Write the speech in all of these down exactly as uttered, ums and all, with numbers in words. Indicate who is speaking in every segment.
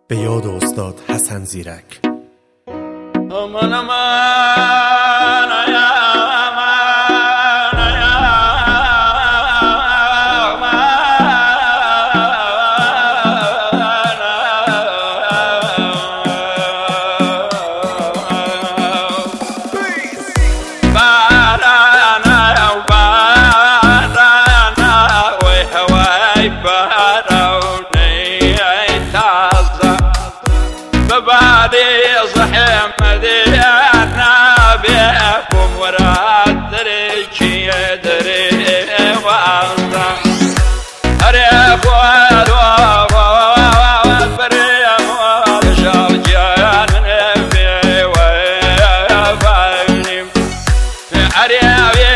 Speaker 1: به یاد استاد حسن زیرک.
Speaker 2: امان امان یا امان یا امان بارانا یا بارانا وی هوای بارونی تازه ببادي صحيح مدينة بيكم وراد دريكي يدري وعطا أريك والوغ والبريم والشرجان نبي ويفعلني أريبي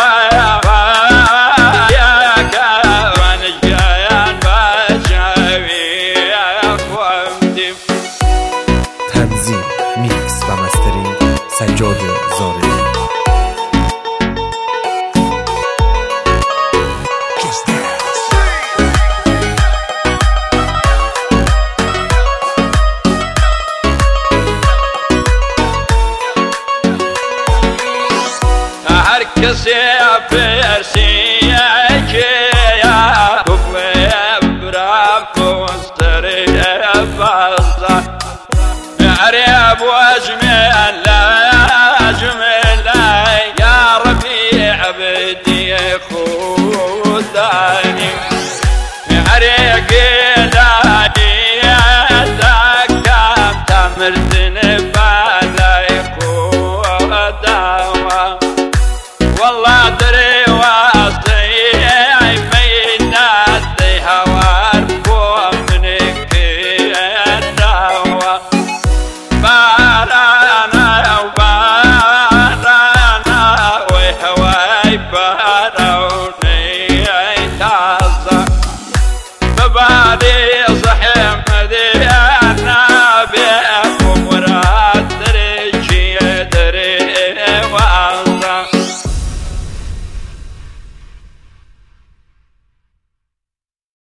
Speaker 2: ويفعلك ونجيان بشاوي أخوامتي.
Speaker 1: تنظیم، میکس و مسترینگ سجاد زارعی.
Speaker 2: هر کسی پرسی که یا قبله برام کوستری بازا عريب واجمل لا اجمل يا ربيع بدي اخو